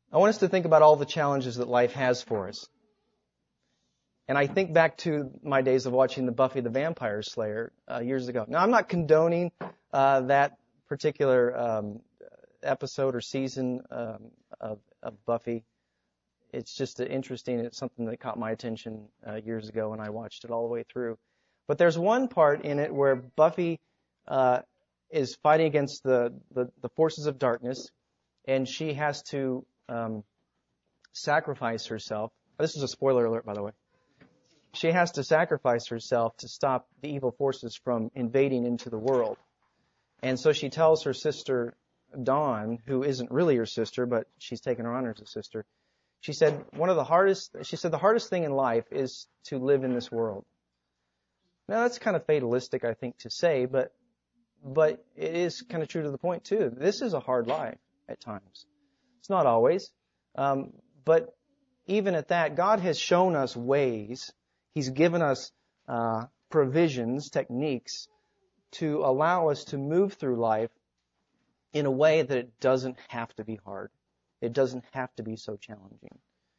I want us to think about all the challenges that life has for us. And I think back to my days of watching the Buffy the Vampire Slayer years ago. Now, I'm not condoning that particular episode or season of Buffy. It's just interesting. It's something that caught my attention years ago, and I watched it all the way through. But there's one part in it where Buffy is fighting against the forces of darkness, and she has to sacrifice herself. This is a spoiler alert, by the way. She has to sacrifice herself to stop the evil forces from invading into the world. And so she tells her sister, Dawn, who isn't really her sister, but she's taken her on as a sister. She said, the hardest thing in life is to live in this world. Now, that's kind of fatalistic, I think, to say, but it is kind of true to the point, too. This is a hard life at times. It's not always. But even at that, God has shown us ways. He's given us provisions, techniques, to allow us to move through life in a way that it doesn't have to be hard. It doesn't have to be so challenging.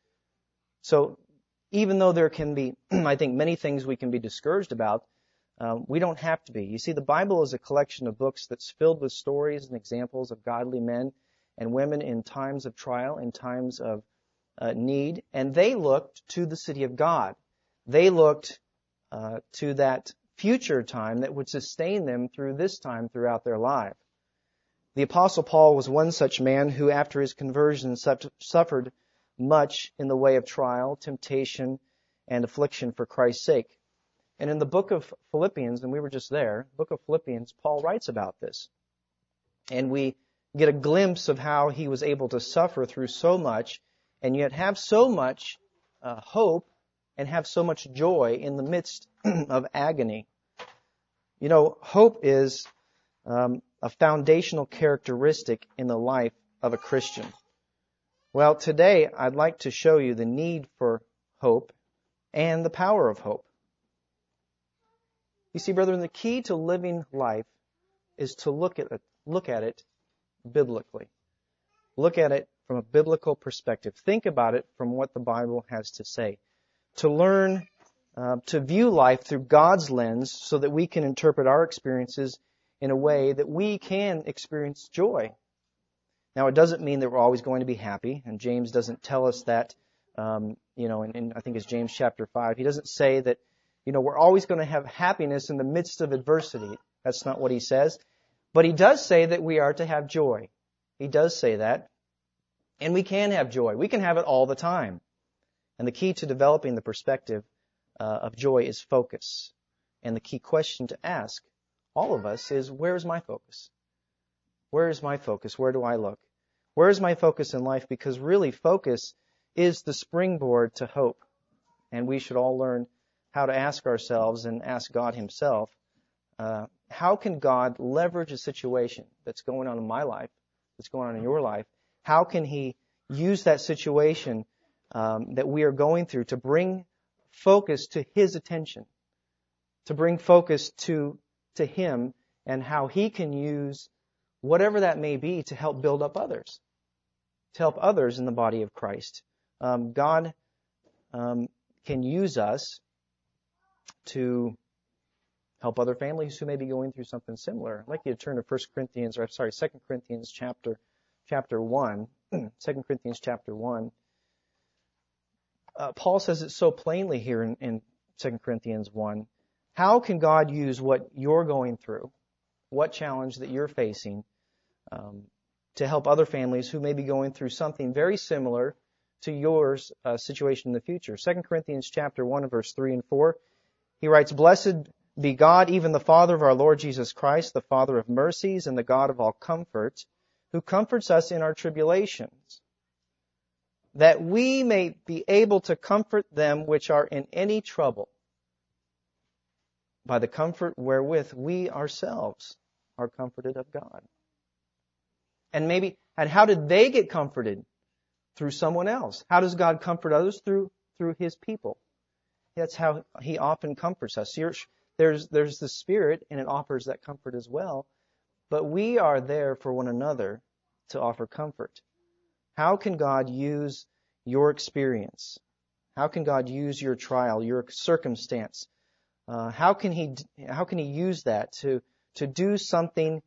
So even though there can be, I think, many things we can be discouraged about, we don't have to be. You see, the Bible is a collection of books that's filled with stories and examples of godly men and women in times of trial, in times of need, and they looked to the city of God. They looked to that future time that would sustain them through this time throughout their life. The Apostle Paul was one such man who, after his conversion, suffered much in the way of trial, temptation, and affliction for Christ's sake. And in the book of Philippians, and we were just there, book of Philippians, Paul writes about this. And we get a glimpse of how he was able to suffer through so much and yet have so much hope and have so much joy in the midst of agony. You know, hope is a foundational characteristic in the life of a Christian. Well, today I'd like to show you the need for hope and the power of hope. You see, brethren, the key to living life is to look at it biblically. Look at it from a biblical perspective. Think about it from what the Bible has to say. To learn to view life through God's lens so that we can interpret our experiences in a way that we can experience joy. Now, it doesn't mean that we're always going to be happy, and James doesn't tell us that, in I think it's James chapter 5. He doesn't say that, we're always going to have happiness in the midst of adversity. That's not what he says. But he does say that we are to have joy. He does say that. And we can have joy. We can have it all the time. And the key to developing the perspective of joy is focus. And the key question to ask all of us is, where is my focus? Where is my focus? Where do I look? Where is my focus in life? Because really, focus is the springboard to hope. And we should all learn how to ask ourselves and ask God Himself, how can God leverage a situation that's going on in my life, that's going on in your life? How can He use that situation that we are going through to bring focus to His attention, to bring focus to Him, and how He can use whatever that may be to help build up others, to help others in the body of Christ. God can use us to help other families who may be going through something similar. I'd like you to turn to 2 Corinthians chapter 1. 2 Corinthians chapter 1. Paul says it so plainly here in 2 Corinthians 1. How can God use what you're going through, what challenge that you're facing, to help other families who may be going through something very similar to yours situation in the future? 2 Corinthians chapter 1 verse 3 and 4. He writes, "Blessed be God, even the Father of our Lord Jesus Christ, the Father of mercies and the God of all comfort, who comforts us in our tribulations, that we may be able to comfort them which are in any trouble, by the comfort wherewith we ourselves are comforted of God." And how did they get comforted? Through someone else. How does God comfort others? Through His people. That's how He often comforts us. There's the Spirit, and it offers that comfort as well. But we are there for one another to offer comfort. How can God use your experience? How can God use your trial, your circumstance? How can He use that to do something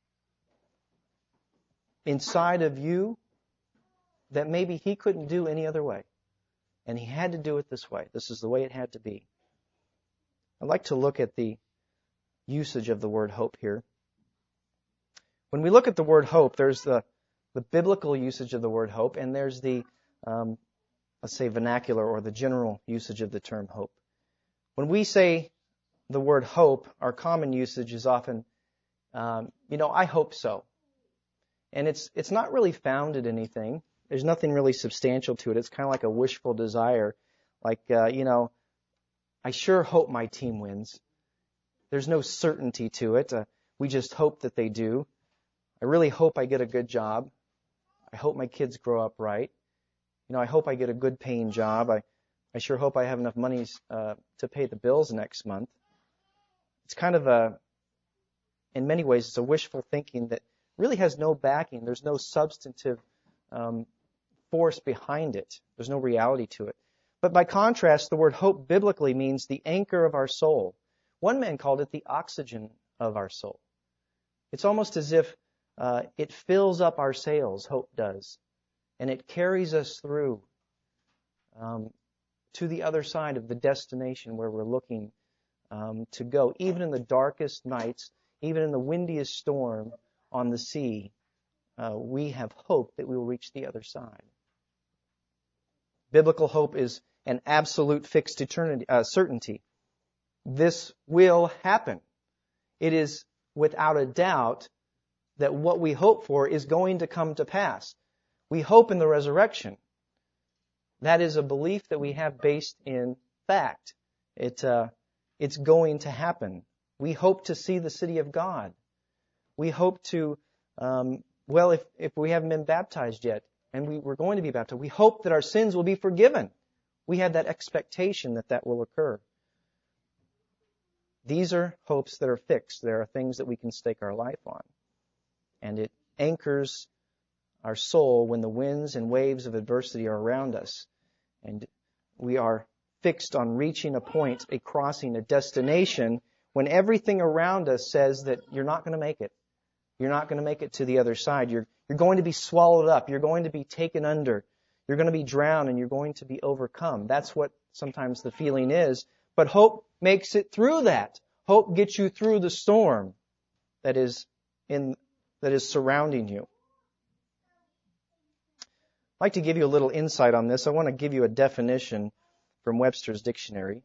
inside of you that maybe He couldn't do any other way? And He had to do it this way. This is the way it had to be. I'd like to look at the usage of the word hope here. When we look at the word hope, there's the biblical usage of the word hope, and there's the, let's say, vernacular or the general usage of the term hope. When we say the word hope, our common usage is often, I hope so. And it's not really founded in anything. There's nothing really substantial to it. It's kind of like a wishful desire. Like, I sure hope my team wins. There's no certainty to it. We just hope that they do. I really hope I get a good job. I hope my kids grow up right. I hope I get a good paying job. I sure hope I have enough money to pay the bills next month. It's kind of in many ways, it's a wishful thinking that really has no backing. There's no substantive force behind it. There's no reality to it. But by contrast, the word hope biblically means the anchor of our soul. One man called it the oxygen of our soul. It's almost as if it fills up our sails, hope does, and it carries us through to the other side of the destination where we're looking to go. Even in the darkest nights, even in the windiest storm on the sea, we have hope that we will reach the other side. Biblical hope is an absolute fixed certainty. This will happen. It is without a doubt that what we hope for is going to come to pass. We hope in the resurrection. That is a belief that we have based in fact. It's going to happen. We hope to see the city of God. We hope to, if we haven't been baptized yet, and we're going to be baptized, we hope that our sins will be forgiven. We have that expectation that will occur. These are hopes that are fixed. There are things that we can stake our life on. And it anchors our soul when the winds and waves of adversity are around us. And we are fixed on reaching a point, a crossing, a destination, when everything around us says that you're not going to make it. You're not going to make it to the other side. You're going to be swallowed up. You're going to be taken under. You're going to be drowned, and you're going to be overcome. That's what sometimes the feeling is. But hope makes it through that. Hope gets you through the storm that is surrounding you. I'd like to give you a little insight on this. I want to give you a definition from Webster's dictionary.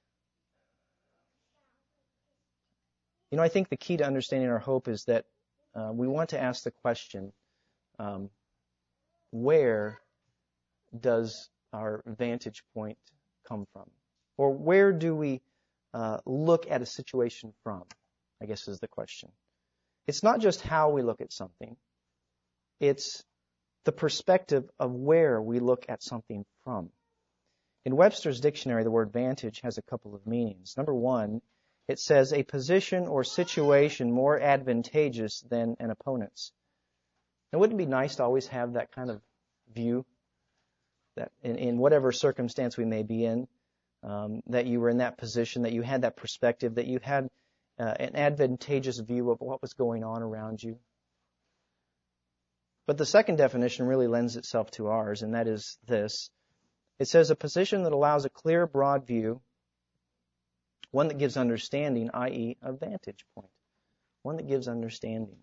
I think the key to understanding our hope is that we want to ask the question, where does our vantage point come from? Or where do we look at a situation from, I guess is the question. It's not just how we look at something. It's the perspective of where we look at something from. In Webster's dictionary, the word vantage has a couple of meanings. Number one, it says a position or situation more advantageous than an opponent's. Now, wouldn't it be nice to always have that kind of view, that in whatever circumstance we may be in, that you were in that position, that you had that perspective, that you had an advantageous view of what was going on around you? But the second definition really lends itself to ours, and that is this. It says a position that allows a clear, broad view, one that gives understanding, i.e. a vantage point. One that gives understanding.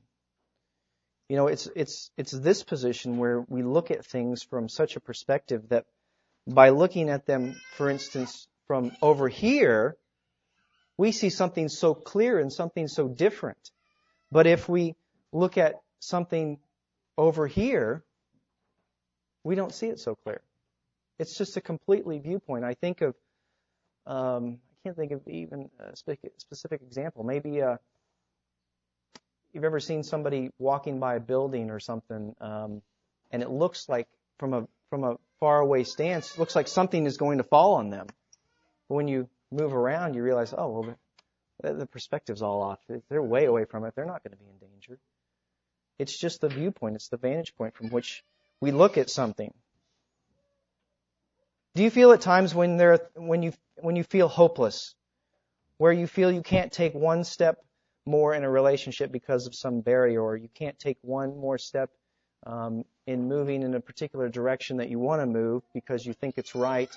It's this position where we look at things from such a perspective that by looking at them, for instance, from over here, we see something so clear and something so different. But if we look at something over here, we don't see it so clear. It's just a completely viewpoint. I think of, I can't think of even a specific example. Maybe you've ever seen somebody walking by a building or something, and it looks like from a faraway stance, it looks like something is going to fall on them. But when you move around, you realize, the perspective's all off. They're way away from it. They're not going to be in danger. It's just the viewpoint. It's the vantage point from which We look at something. Do you feel at times when you feel hopeless, where you feel you can't take one step more in a relationship because of some barrier, or you can't take one more step in moving in a particular direction that you want to move because you think it's right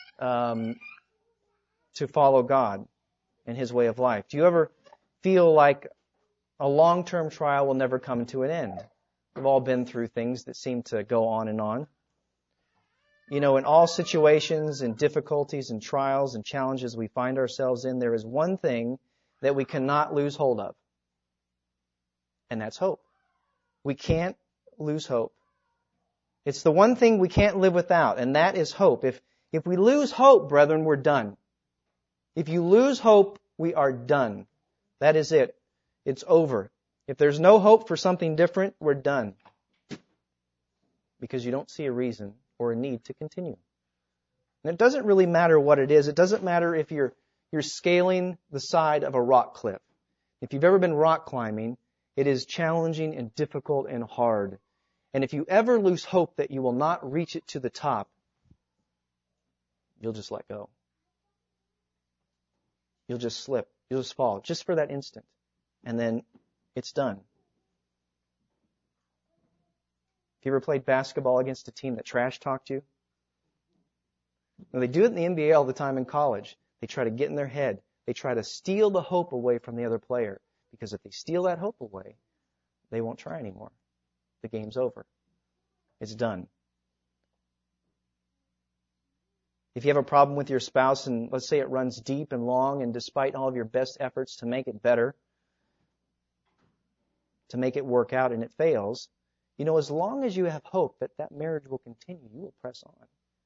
to follow God and His way of life? Do you ever feel like a long-term trial will never come to an end? We've all been through things that seem to go on and on. You know, in all situations and difficulties and trials and challenges we find ourselves in, there is one thing that we cannot lose hold of, and that's hope. We can't lose hope. It's the one thing we can't live without, and that is hope. If we lose hope, brethren, we're done. If you lose hope, we are done. That is it. It's over. If there's no hope for something different, we're done. Because you don't see a reason or a need to continue. And it doesn't really matter what it is. It doesn't matter if you're scaling the side of a rock cliff. If you've ever been rock climbing, it is challenging and difficult and hard. And if you ever lose hope that you will not reach it to the top, you'll just let go. You'll just slip. You'll just fall, just for that instant. And then it's done. Have you ever played basketball against a team that trash talked you? Now, they do it in the NBA all the time in college. They try to get in their head. They try to steal the hope away from the other player. Because if they steal that hope away, they won't try anymore. The game's over. It's done. If you have a problem with your spouse and let's say it runs deep and long, and despite all of your best efforts to make it better, to make it work out, and it fails, you know, as long as you have hope that that marriage will continue, you will press on.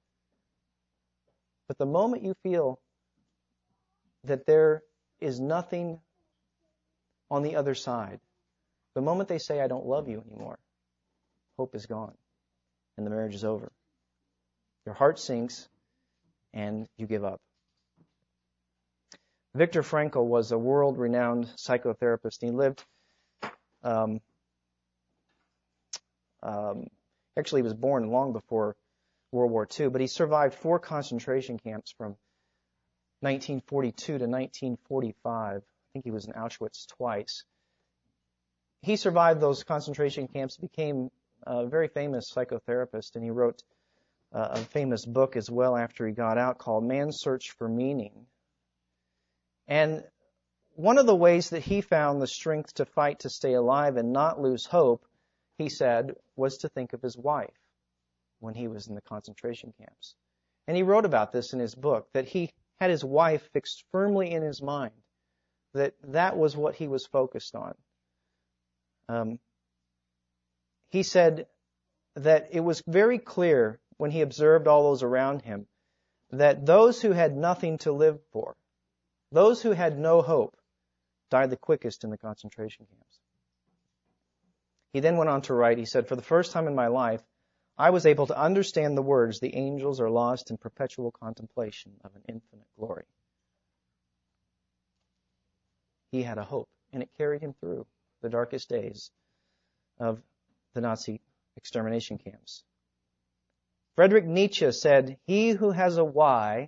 But the moment you feel that there is nothing on the other side, the moment they say, I don't love you anymore, hope is gone and the marriage is over. Your heart sinks and you give up. Viktor Frankl was a world-renowned psychotherapist. He lived, actually he was born long before World War II, but he survived 4 concentration camps from 1942 to 1945. I think he was in Auschwitz twice. He survived those concentration camps, became a very famous psychotherapist, and he wrote a famous book as well after he got out called Man's Search for Meaning. And one of the ways that he found the strength to fight to stay alive and not lose hope, he said, was to think of his wife when he was in the concentration camps. And he wrote about this in his book, that he had his wife fixed firmly in his mind, that was what he was focused on. He said that it was very clear when he observed all those around him that those who had nothing to live for, those who had no hope, died the quickest in the concentration camps. He then went on to write, he said, for the first time in my life, I was able to understand the words, the angels are lost in perpetual contemplation of an infinite glory. He had a hope, and it carried him through the darkest days of the Nazi extermination camps. Friedrich Nietzsche said, he who has a why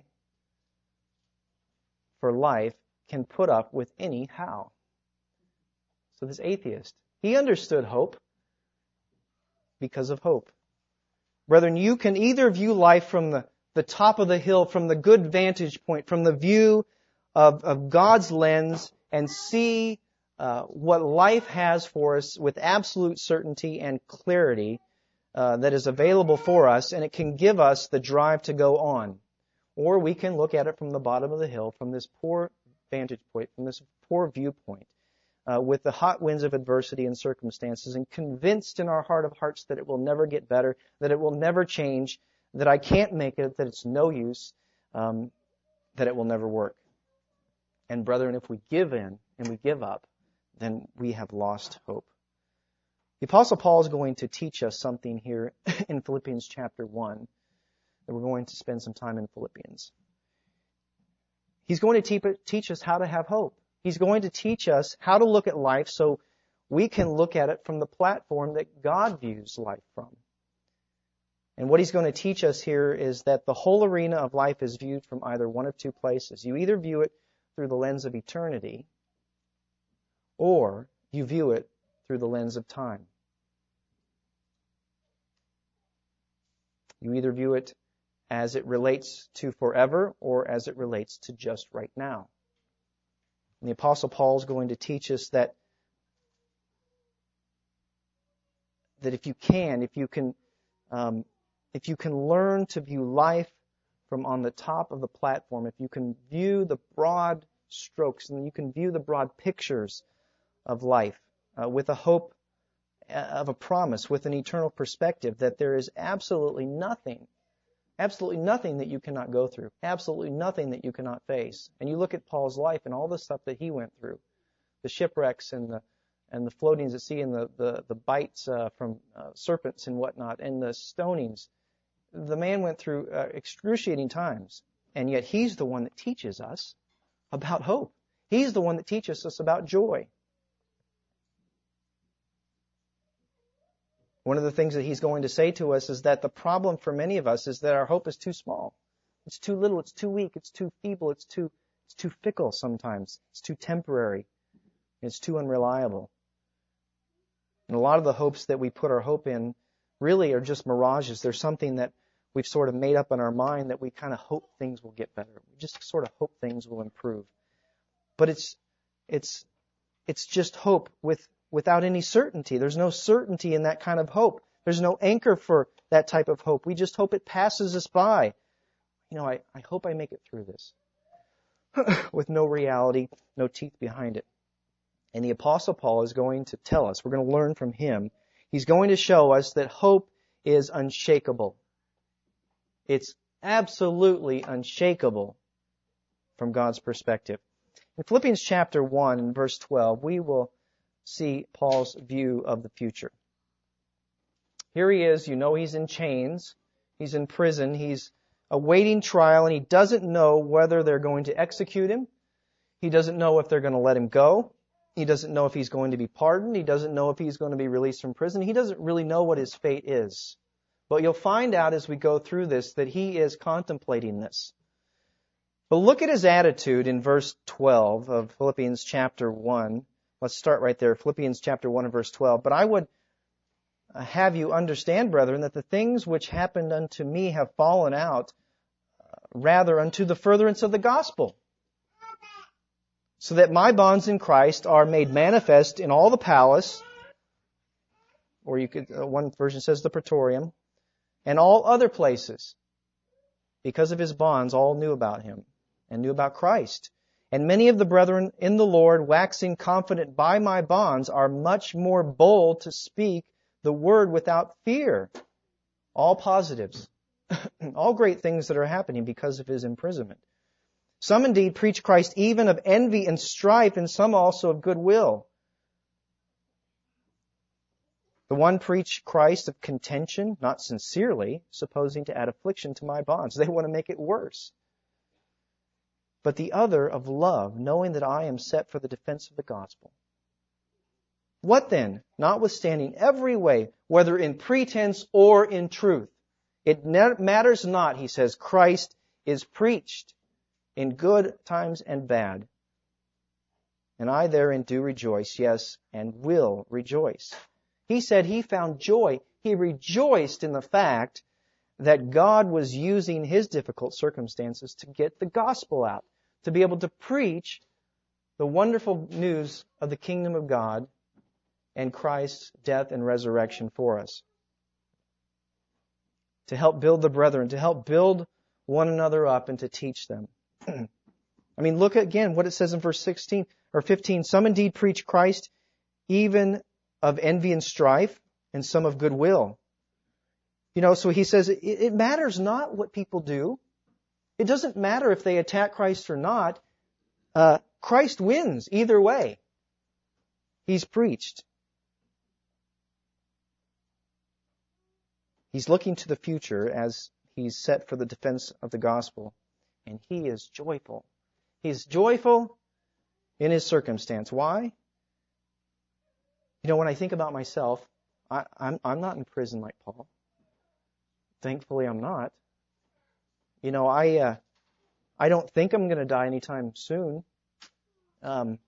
for life can put up with any how. So this atheist, he understood hope because of hope. Brethren, you can either view life from the top of the hill, from the good vantage point, from the view of God's lens, and see what life has for us with absolute certainty and clarity that is available for us, and it can give us the drive to go on. Or we can look at it from the bottom of the hill, from this poor vantage point, from this poor viewpoint, with the hot winds of adversity and circumstances, and convinced in our heart of hearts that it will never get better, that it will never change, that I can't make it, that it's no use, that it will never work. And brethren, if we give in and we give up, then we have lost hope. The Apostle Paul is going to teach us something here in Philippians chapter 1, that we're going to spend some time in Philippians. He's going to teach us how to have hope. He's going to teach us how to look at life so we can look at it from the platform that God views life from. And what he's going to teach us here is that the whole arena of life is viewed from either one of two places. You either view it through the lens of eternity, or you view it through the lens of time. You either view it as it relates to forever or as it relates to just right now. And the Apostle Paul is going to teach us that if you can learn to view life from on the top of the platform, if you can view the broad strokes and you can view the broad pictures of life with a hope of a promise, with an eternal perspective, that there is absolutely nothing that you cannot go through, absolutely nothing that you cannot face. And you look at Paul's life and all the stuff that he went through, the shipwrecks and the floatings at sea and the bites from serpents and whatnot and the stonings. The man went through excruciating times, and yet he's the one that teaches us about hope. He's the one that teaches us about joy. One of the things that he's going to say to us is that the problem for many of us is that our hope is too small. It's too little, it's too weak, it's too feeble, it's too fickle sometimes. It's too temporary. It's too unreliable. And a lot of the hopes that we put our hope in really are just mirages. They're something that we've sort of made up in our mind that we kind of hope things will get better. We just sort of hope things will improve. But it's just hope without any certainty. There's no certainty in that kind of hope. There's no anchor for that type of hope. We just hope it passes us by. I hope I make it through this. With no reality, no teeth behind it. And the Apostle Paul is going to tell us, we're going to learn from him, he's going to show us that hope is unshakable. It's absolutely unshakable from God's perspective. In Philippians chapter 1 and verse 12, we will see Paul's view of the future. Here he is, he's in chains, he's in prison, he's awaiting trial, and he doesn't know whether they're going to execute him. He doesn't know if they're going to let him go. He doesn't know if he's going to be pardoned. He doesn't know if he's going to be released from prison. He doesn't really know what his fate is. But you'll find out as we go through this that he is contemplating this. But look at his attitude in verse 12 of Philippians chapter 1. Let's start right there, Philippians chapter 1 and verse 12. But I would have you understand, brethren, that the things which happened unto me have fallen out rather unto the furtherance of the gospel, so that my bonds in Christ are made manifest in all the palace, or one version says the praetorium, and all other places. Because of his bonds, all knew about him and knew about Christ. And many of the brethren in the Lord, waxing confident by my bonds, are much more bold to speak the word without fear. All positives. All great things that are happening because of his imprisonment. Some indeed preach Christ even of envy and strife, and some also of goodwill. The one preach Christ of contention, not sincerely, supposing to add affliction to my bonds. They want to make it worse. But the other of love, knowing that I am set for the defense of the gospel. What then? Notwithstanding every way, whether in pretense or in truth. It matters not, he says, Christ is preached in good times and bad. And I therein do rejoice, yes, and will rejoice. He said he found joy. He rejoiced in the fact that God was using his difficult circumstances to get the gospel out, to be able to preach the wonderful news of the kingdom of God and Christ's death and resurrection for us. To help build the brethren, to help build one another up and to teach them. I mean, look again what it says in verse 16 or 15. Some indeed preach Christ even of envy and strife, and some of goodwill. So he says it matters not what people do. It doesn't matter if they attack Christ or not. Christ wins either way. He's preached. He's looking to the future as he's set for the defense of the gospel. And he is joyful. He's joyful in his circumstance. Why? When I think about myself, I'm not in prison like Paul. Thankfully, I'm not. You know, I don't think I'm going to die anytime soon. And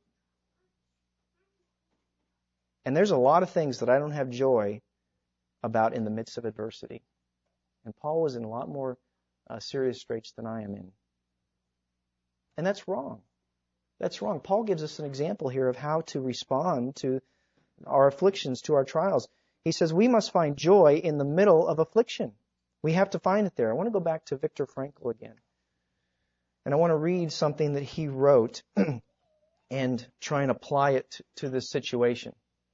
there's a lot of things that I don't have joy about in the midst of adversity. And Paul was in a lot more serious straits than I am in. And that's wrong. That's wrong. Paul gives us an example here of how to respond to our afflictions, to our trials. He says we must find joy in the middle of affliction. We have to find it there. I want to go back to Viktor Frankl again. And I want to read something that he wrote and try and apply it to this situation.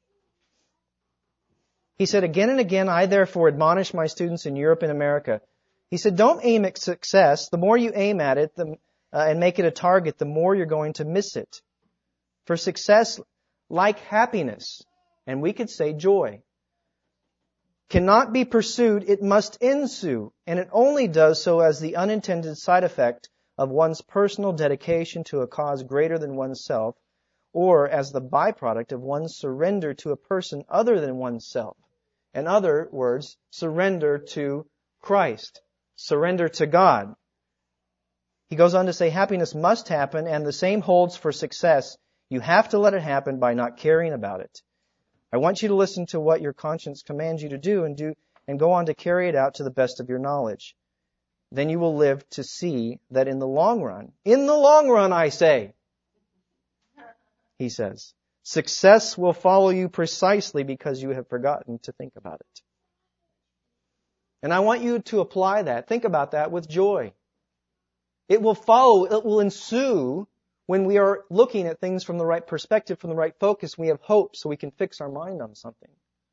He said, again and again, I therefore admonish my students in Europe and America. He said, don't aim at success. The more you aim at it and make it a target, the more you're going to miss it. For success, like happiness, and we could say joy, cannot be pursued, it must ensue, and it only does so as the unintended side effect of one's personal dedication to a cause greater than oneself, or as the byproduct of one's surrender to a person other than oneself. In other words, surrender to Christ, surrender to God. He goes on to say happiness must happen, and the same holds for success. You have to let it happen by not caring about it. I want you to listen to what your conscience commands you to do and go on to carry it out to the best of your knowledge. Then you will live to see that in the long run, I say, he says, success will follow you precisely because you have forgotten to think about it. And I want you to apply that. Think about that with joy. It will follow, it will ensue when we are looking at things from the right perspective, from the right focus. We have hope so we can fix our mind on something.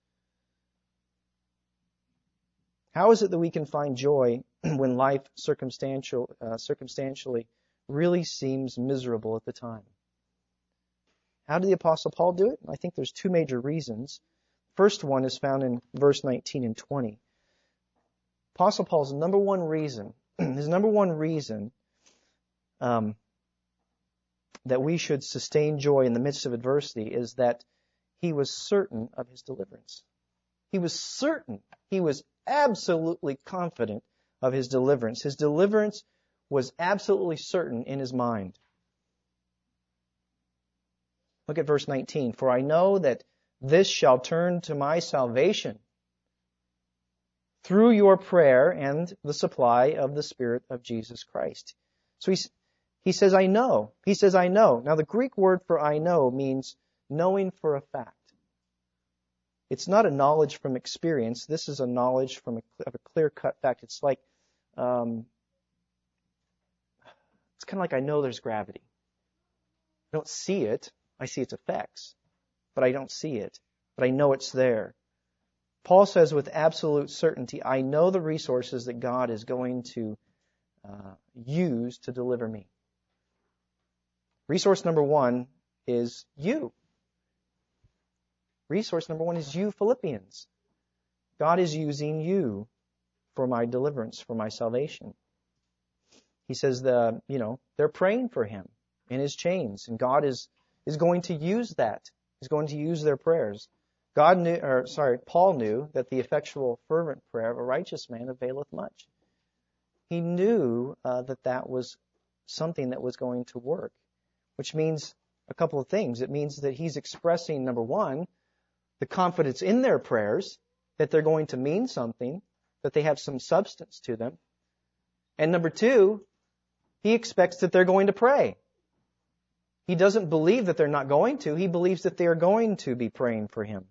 How is it that we can find joy when life circumstantially really seems miserable at the time? How did the Apostle Paul do it? I think there's two major reasons. First one is found in verse 19 and 20. Apostle Paul's number one reason that we should sustain joy in the midst of adversity is that he was certain of his deliverance. He was certain. He was absolutely confident of his deliverance. His deliverance was absolutely certain in his mind. Look at verse 19. For I know that this shall turn to my salvation through your prayer and the supply of the Spirit of Jesus Christ. So he says, I know. He says, I know. Now the Greek word for I know means knowing for a fact. It's not a knowledge from experience. This is a knowledge of a clear-cut fact. It's like, it's kind of like I know there's gravity. I don't see it. I see its effects, but I don't see it. But I know it's there. Paul says with absolute certainty, I know the resources that God is going to use to deliver me. Resource number one is you. Resource number one is you, Philippians. God is using you for my deliverance, for my salvation. He says they're praying for him in his chains, and God is going to use that. He's going to use their prayers. Paul knew that the effectual, fervent prayer of a righteous man availeth much. He knew that was something that was going to work, which means a couple of things. It means that he's expressing, number one, the confidence in their prayers, that they're going to mean something, that they have some substance to them. And number two, he expects that they're going to pray. He doesn't believe that they're not going to. He believes that they are going to be praying for him.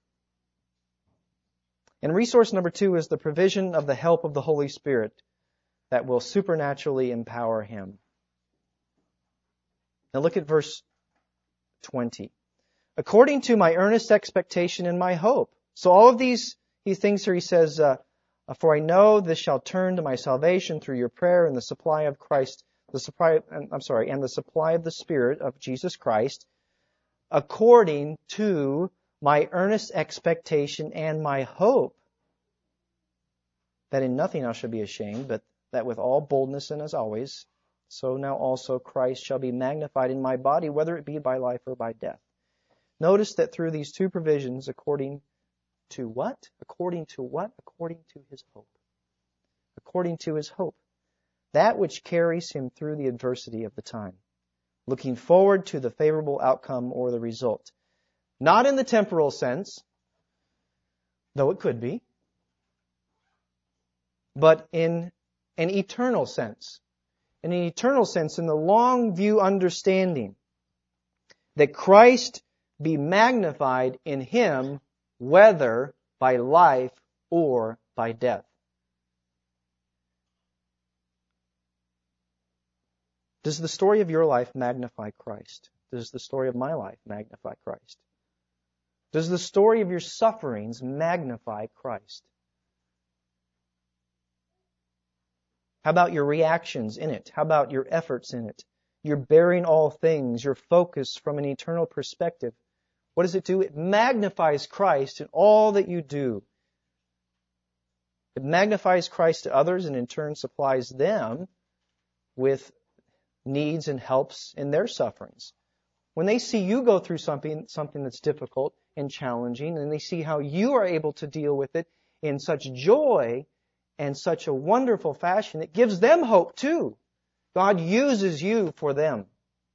And resource number two is the provision of the help of the Holy Spirit that will supernaturally empower him. Now look at verse 20. According to my earnest expectation and my hope. So all of these things here he says, for I know this shall turn to my salvation through your prayer and the supply of Christ, and the supply of the Spirit of Jesus Christ, according to my earnest expectation and my hope, that in nothing I shall be ashamed, but that with all boldness and as always, so now also Christ shall be magnified in my body, whether it be by life or by death. Notice that through these two provisions, according to what? According to what? According to his hope. according to his hope, that which carries him through the adversity of the time, looking forward to the favorable outcome or the result. Not in the temporal sense, though it could be, but in an eternal sense. In an eternal sense, in the long view understanding that Christ be magnified in him, whether by life or by death. Does the story of your life magnify Christ? Does the story of my life magnify Christ? Does the story of your sufferings magnify Christ? How about your reactions in it? How about your efforts in it? Your bearing all things, your focus from an eternal perspective. What does it do? It magnifies Christ in all that you do. It magnifies Christ to others and in turn supplies them with needs and helps in their sufferings. When they see you go through something that's difficult and challenging, and they see how you are able to deal with it in such joy and such a wonderful fashion, it gives them hope too. God uses you for them.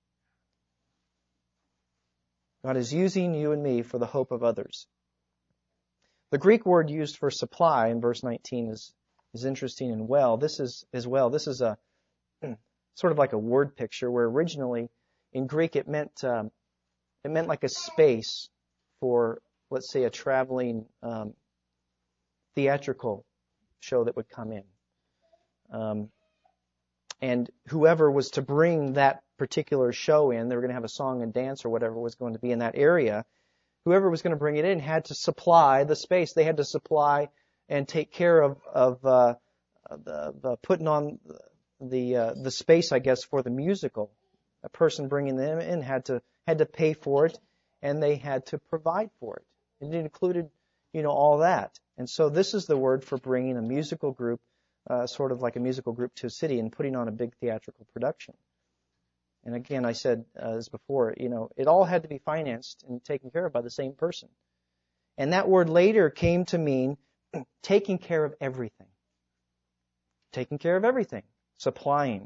God is using you and me for the hope of others. The Greek word used for supply in verse 19 is interesting and well. This is a sort of like a word picture where originally in Greek it meant like a space for, let's say, a traveling theatrical show that would come in. And whoever was to bring that particular show in, they were going to have a song and dance or whatever was going to be in that area. Whoever was going to bring it in had to supply the space. They had to supply and take care of the putting on the space, I guess, for the musical. A person bringing them in had to pay for it, and they had to provide for it. It included, all that. And so this is the word for bringing a musical group, sort of like a musical group to a city and putting on a big theatrical production. And again, I said as before, it all had to be financed and taken care of by the same person. And that word later came to mean taking care of everything. Taking care of everything. Supplying.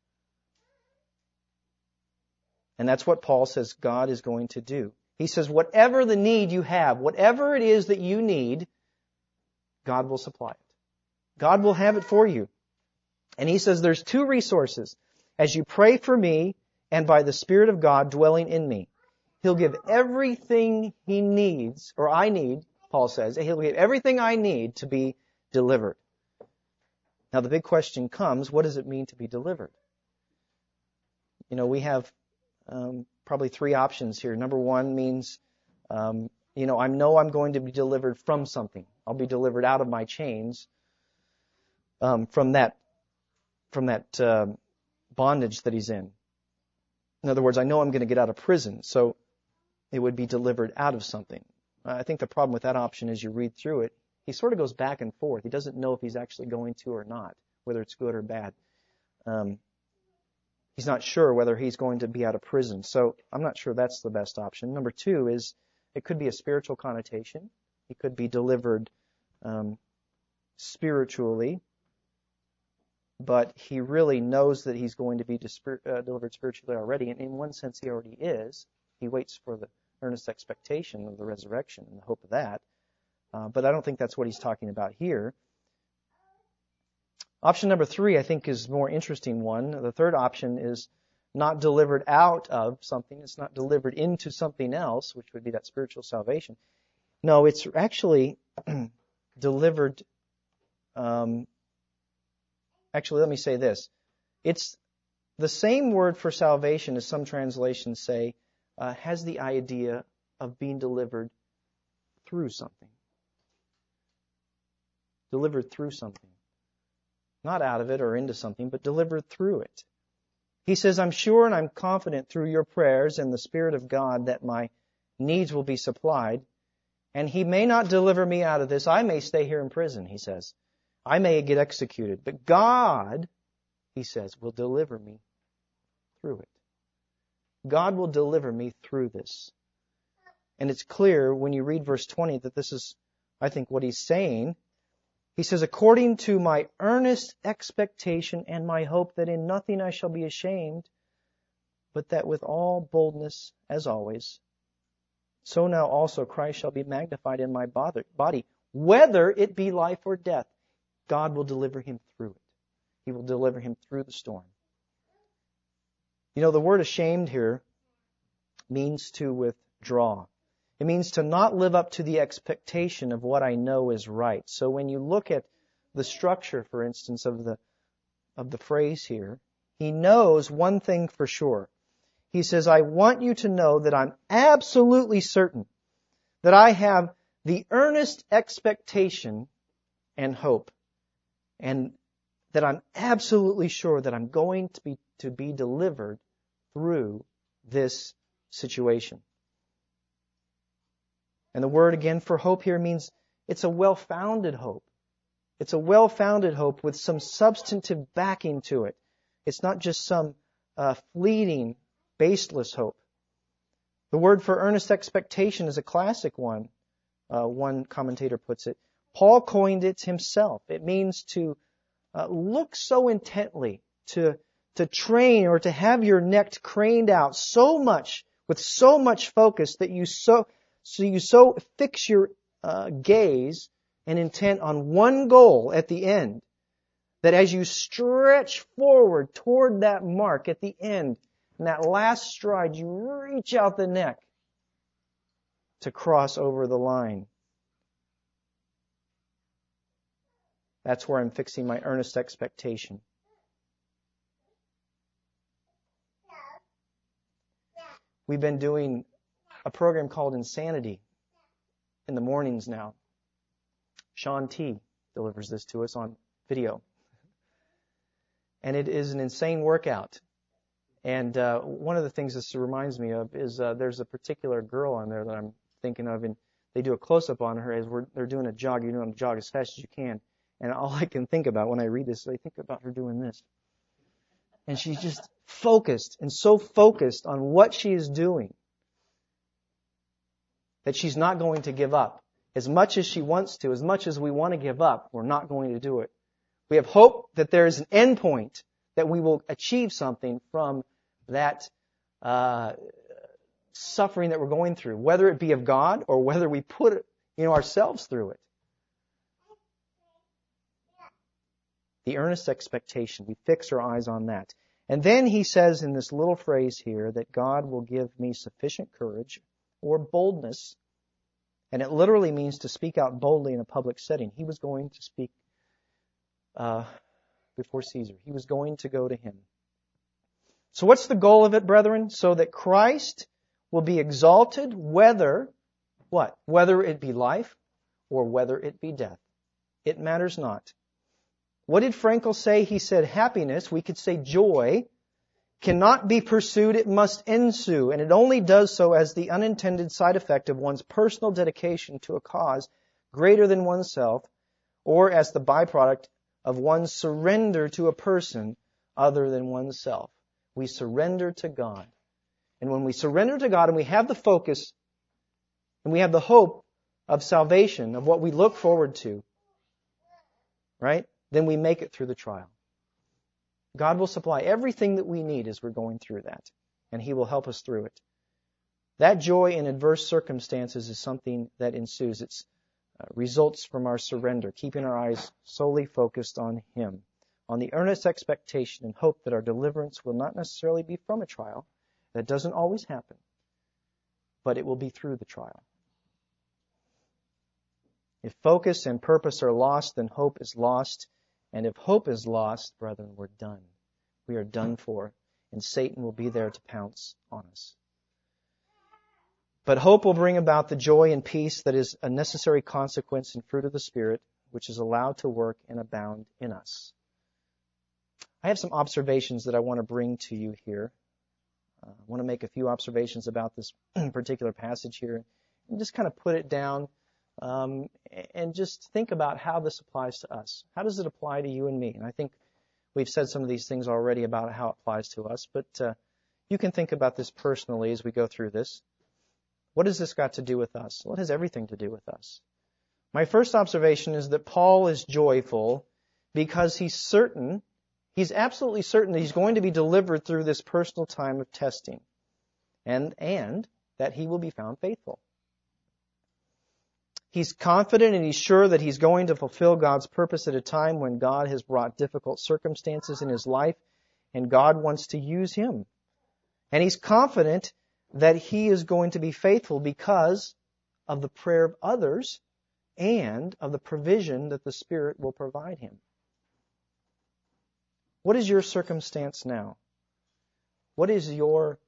And that's what Paul says God is going to do. He says whatever the need you have, whatever it is that you need, God will supply it. God will have it for you. And he says there's two resources. As you pray for me and by the Spirit of God dwelling in me, he'll give everything he needs, or I need, Paul says, he'll give everything I need to be delivered. Now the big question comes, what does it mean to be delivered? We have probably three options here. Number one means, I know I'm going to be delivered from something. I'll be delivered out of my chains from that bondage that he's in. In other words, I know I'm going to get out of prison, so it would be delivered out of something. I think the problem with that option is you read through it, he sort of goes back and forth. He doesn't know if he's actually going to or not, whether it's good or bad. He's not sure whether he's going to be out of prison, so I'm not sure that's the best option. Number two is it could be a spiritual connotation. He could be delivered spiritually, but he really knows that he's going to be delivered spiritually already, and in one sense he already is. He waits for the earnest expectation of the resurrection and the hope of that, but I don't think that's what he's talking about here. Option number three, I think, is a more interesting one. The third option is not delivered out of something. It's not delivered into something else, which would be that spiritual salvation. No, it's actually delivered. Actually, let me say this. It's the same word for salvation as some translations say, has the idea of being delivered through something. Delivered through something. Not out of it or into something, but delivered through it. He says, I'm sure and I'm confident through your prayers and the Spirit of God that my needs will be supplied. And he may not deliver me out of this. I may stay here in prison, he says. I may get executed. But God, he says, will deliver me through it. God will deliver me through this. And it's clear when you read verse 20 that this is, I think, what he's saying. He says, according to my earnest expectation and my hope that in nothing I shall be ashamed, but that with all boldness, as always, so now also Christ shall be magnified in my body, whether it be life or death. God will deliver him through it. He will deliver him through the storm. You know, the word ashamed here means to withdraw. It means to not live up to the expectation of what I know is right. So when you look at the structure, for instance, of the phrase here, he knows one thing for sure. He says, I want you to know that I'm absolutely certain that I have the earnest expectation and hope, and that I'm absolutely sure that I'm going to be delivered through this situation. And the word again for hope here means it's a well-founded hope. It's a well-founded hope with some substantive backing to it. It's not just some fleeting, baseless hope. The word for earnest expectation is a classic one. One commentator puts it. Paul coined it himself. It means to look so intently, to train or to have your neck craned out so much, with so much focus that you so fix your gaze and intent on one goal at the end, that as you stretch forward toward that mark at the end, in that last stride, you reach out the neck to cross over the line. That's where I'm fixing my earnest expectation. We've been doing a program called Insanity in the mornings now. Sean T. delivers this to us on video. And it is an insane workout. And one of the things this reminds me of is there's a particular girl on there that I'm thinking of, and they do a close-up on her as they're doing a jog. You're doing a jog as fast as you can. And all I can think about when I read this is I think about her doing this. And she's just focused and so focused on what she is doing that she's not going to give up. As much as she wants to, as much as we want to give up, we're not going to do it. We have hope that there is an end point, that we will achieve something from that suffering that we're going through, whether it be of God or whether we put ourselves through it. The earnest expectation, we fix our eyes on that. And then he says in this little phrase here that God will give me sufficient courage or boldness. And it literally means to speak out boldly in a public setting. He was going to speak before Caesar. He was going to go to him. So what's the goal of it, brethren? So that Christ will be exalted, whether it be life or whether it be death. It matters not. What did Frankl say? He said happiness, we could say joy, cannot be pursued, it must ensue, and it only does so as the unintended side effect of one's personal dedication to a cause greater than oneself, or as the byproduct of one's surrender to a person other than oneself. We surrender to God. And when we surrender to God and we have the focus and we have the hope of salvation, of what we look forward to, right? Then we make it through the trial. God will supply everything that we need as we're going through that, and He will help us through it. That joy in adverse circumstances is something that ensues. It results from our surrender, keeping our eyes solely focused on Him, on the earnest expectation and hope that our deliverance will not necessarily be from a trial. That doesn't always happen, but it will be through the trial. If focus and purpose are lost, then hope is lost. And if hope is lost, brethren, we're done. We are done for, and Satan will be there to pounce on us. But hope will bring about the joy and peace that is a necessary consequence and fruit of the Spirit, which is allowed to work and abound in us. I have some observations that I want to bring to you here. I want to make a few observations about this particular passage here and just kind of put it down and just think about how this applies to us. How does it apply to you and me? And I think we've said some of these things already about how it applies to us, but you can think about this personally as we go through this. What has this got to do with us? Well, it has everything to do with us. My first observation is that Paul is joyful because he's absolutely certain that he's going to be delivered through this personal time of testing, and that he will be found faithful. He's confident and he's sure that he's going to fulfill God's purpose at a time when God has brought difficult circumstances in his life and God wants to use him. And he's confident that he is going to be faithful because of the prayer of others and of the provision that the Spirit will provide him. What is your circumstance now? What is your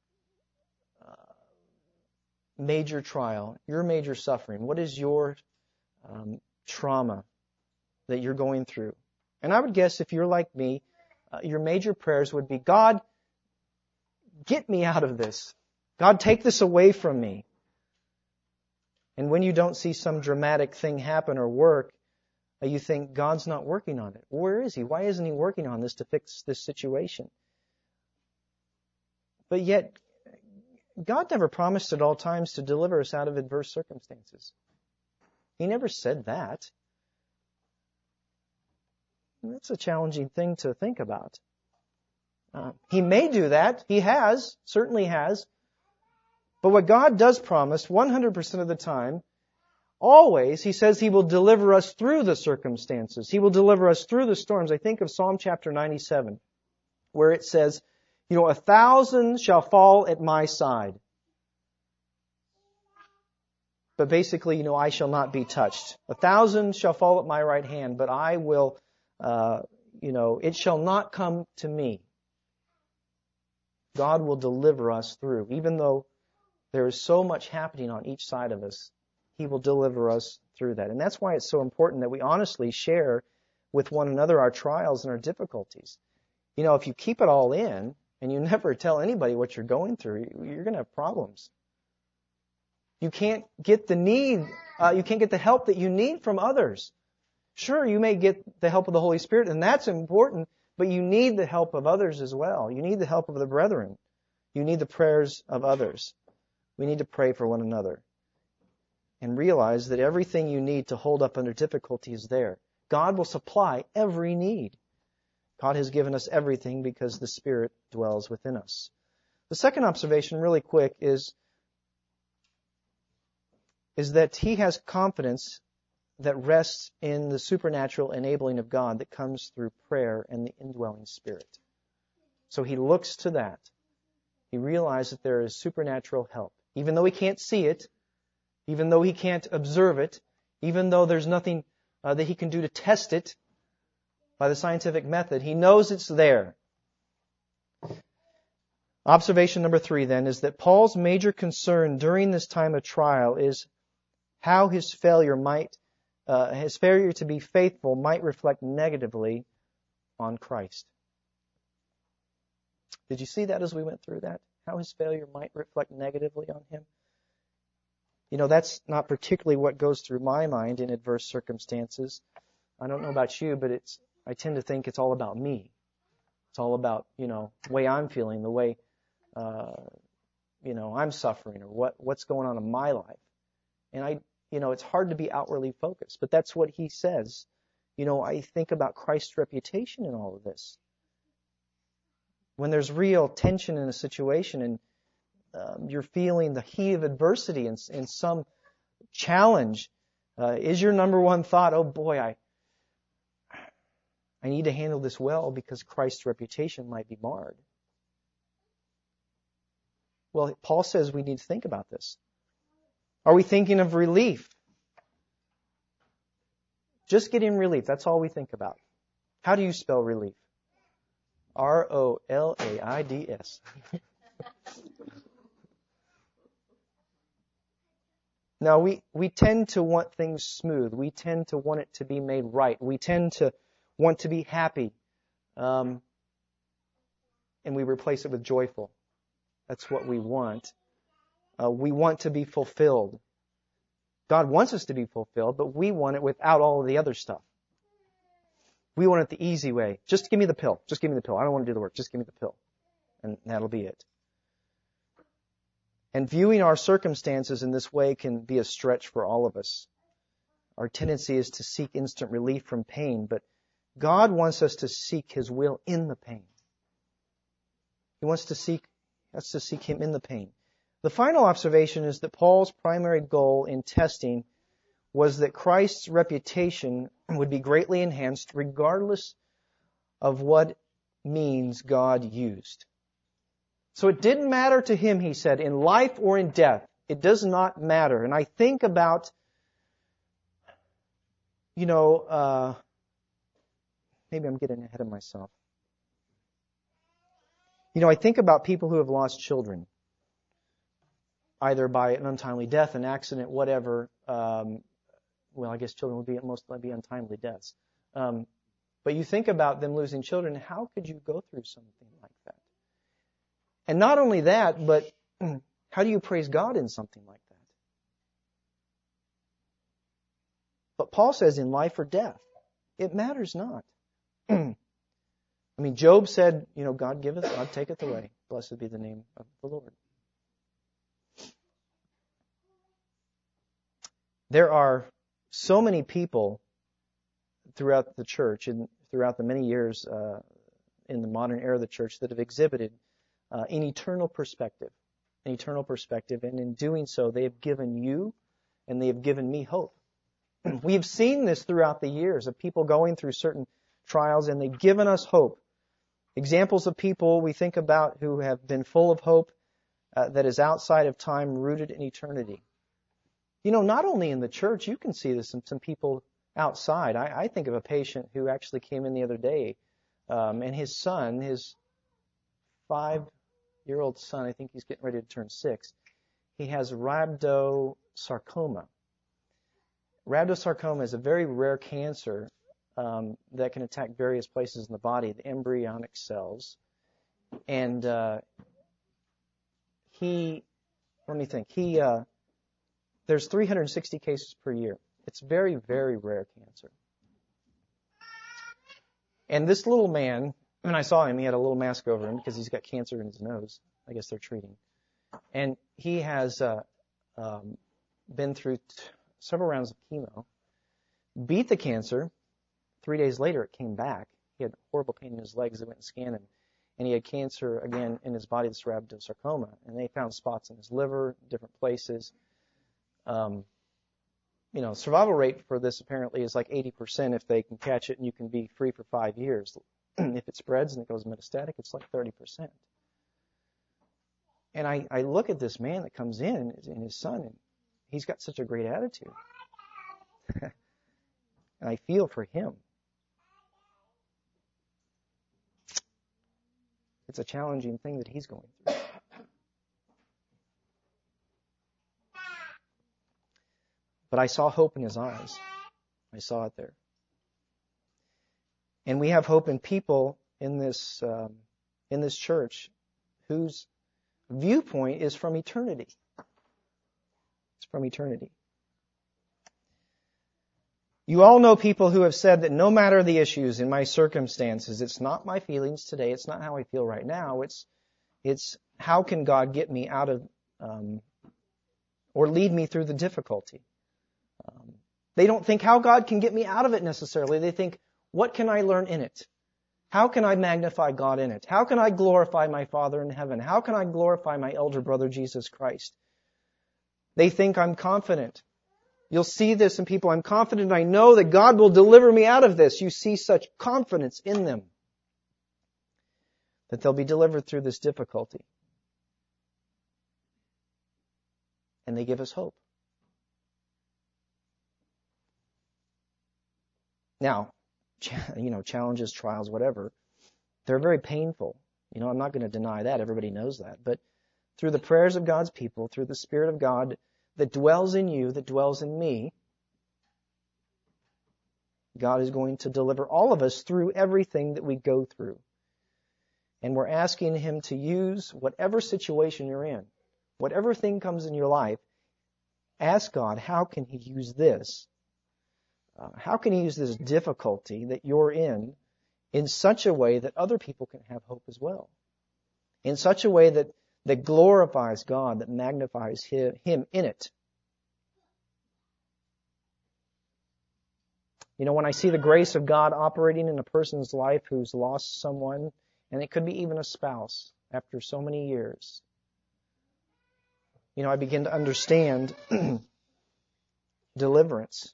major trial, your major suffering? What is your trauma that you're going through? And I would guess if you're like me, your major prayers would be, God, get me out of this. God, take this away from me. And when you don't see some dramatic thing happen or work, you think, God's not working on it. Where is He? Why isn't He working on this to fix this situation? But yet, God never promised at all times to deliver us out of adverse circumstances. He never said that. And that's a challenging thing to think about. He may do that. He has, certainly has. But what God does promise 100% of the time, always, He says He will deliver us through the circumstances. He will deliver us through the storms. I think of Psalm chapter 97, where it says, 1,000 shall fall at my side. But basically, I shall not be touched. 1,000 shall fall at my right hand, but I will, it shall not come to me. God will deliver us through. Even though there is so much happening on each side of us, He will deliver us through that. And that's why it's so important that we honestly share with one another our trials and our difficulties. If you keep it all in, and you never tell anybody what you're going through, you're going to have problems. You can't get you can't get the help that you need from others. Sure, you may get the help of the Holy Spirit, and that's important, but you need the help of others as well. You need the help of the brethren. You need the prayers of others. We need to pray for one another and realize that everything you need to hold up under difficulty is there. God will supply every need. God has given us everything because the Spirit dwells within us. The second observation, really quick, is that he has confidence that rests in the supernatural enabling of God that comes through prayer and the indwelling Spirit. So he looks to that. He realizes that there is supernatural help. Even though he can't see it, even though he can't observe it, even though there's nothing that he can do to test it by the scientific method, he knows it's there. Observation number 3 then is that Paul's major concern during this time of trial is how his failure to be faithful might reflect negatively on Christ. Did you see that as we went through that? How his failure might reflect negatively on him? That's not particularly what goes through my mind in adverse circumstances. I don't know about you, but I tend to think it's all about me. It's all about, the way I'm feeling, the way, I'm suffering or what's going on in my life. And it's hard to be outwardly focused, but that's what he says. I think about Christ's reputation in all of this. When there's real tension in a situation and you're feeling the heat of adversity and some challenge, is your number one thought, oh boy, I need to handle this well because Christ's reputation might be marred? Well, Paul says we need to think about this. Are we thinking of relief? Just getting relief. That's all we think about. How do you spell relief? R-O-L-A-I-D-S. Now, we tend to want things smooth. We tend to want it to be made right. We tend to want to be happy. And we replace it with joyful. That's what we want. We want to be fulfilled. God wants us to be fulfilled, but we want it without all of the other stuff. We want it the easy way. Just give me the pill. Just give me the pill. I don't want to do the work. Just give me the pill. And that'll be it. And viewing our circumstances in this way can be a stretch for all of us. our tendency is to seek instant relief from pain, but God wants us to seek His will in the pain. He wants to seek us to seek Him in the pain. The final observation is that Paul's primary goal in testing was that Christ's reputation would be greatly enhanced regardless of what means God used. So it didn't matter to him, he said, in life or in death. It does not matter. And I think about, maybe I'm getting ahead of myself. I think about people who have lost children, either by an untimely death, an accident, whatever. I guess children would most likely be untimely deaths. But you think about them losing children, how could you go through something like that? And not only that, but how do you praise God in something like that? But Paul says in life or death, it matters not. Job said, God giveth, God taketh away. Blessed be the name of the Lord. There are so many people throughout the church and throughout the many years in the modern era of the church that have exhibited an eternal perspective. And in doing so, they have given you and they have given me hope. We've seen this throughout the years of people going through certain trials, and they've given us hope. Examples of people we think about who have been full of hope that is outside of time, rooted in eternity. Not only in the church, you can see this in some people outside. I think of a patient who actually came in the other day, and his son, his 5-year-old son, I think he's getting ready to turn 6, he has rhabdosarcoma. Rhabdosarcoma is a very rare cancer that can attack various places in the body, the embryonic cells. And there's 360 cases per year. It's very, very rare cancer. And this little man, when I saw him, he had a little mask over him because he's got cancer in his nose. I guess they're treating. And he has been through several rounds of chemo, beat the cancer. 3 days later, it came back. He had horrible pain in his legs. They went and scanned him. And he had cancer again in his body, this rhabdosarcoma. And they found spots in his liver, different places. Survival rate for this apparently is like 80% if they can catch it and you can be free for 5 years. If it spreads and it goes metastatic, it's like 30%. And I look at this man that comes in and his son, and he's got such a great attitude. And I feel for him. It's a challenging thing that he's going through. But I saw hope in his eyes. I saw it there. And we have hope in people in this church whose viewpoint is from eternity. It's from eternity. You all know people who have said that no matter the issues in my circumstances, it's not my feelings today, it's not how I feel right now, it's how can God get me out of, or lead me through the difficulty. They don't think how God can get me out of it necessarily. They think, what can I learn in it? How can I magnify God in it? How can I glorify my Father in heaven? How can I glorify my elder brother Jesus Christ? They think I'm confident. You'll see this in people. I'm confident. I know that God will deliver me out of this. You see such confidence in them that they'll be delivered through this difficulty. And they give us hope. Now, challenges, trials, whatever, they're very painful. I'm not going to deny that. Everybody knows that. But through the prayers of God's people, through the Spirit of God that dwells in you, that dwells in me, God is going to deliver all of us through everything that we go through. And we're asking Him to use whatever situation you're in, whatever thing comes in your life, ask God, how can He use this? How can He use this difficulty that you're in such a way that other people can have hope as well? In such a way that glorifies God, that magnifies Him in it. You know, when I see the grace of God operating in a person's life who's lost someone, and it could be even a spouse after so many years, you know, I begin to understand deliverance.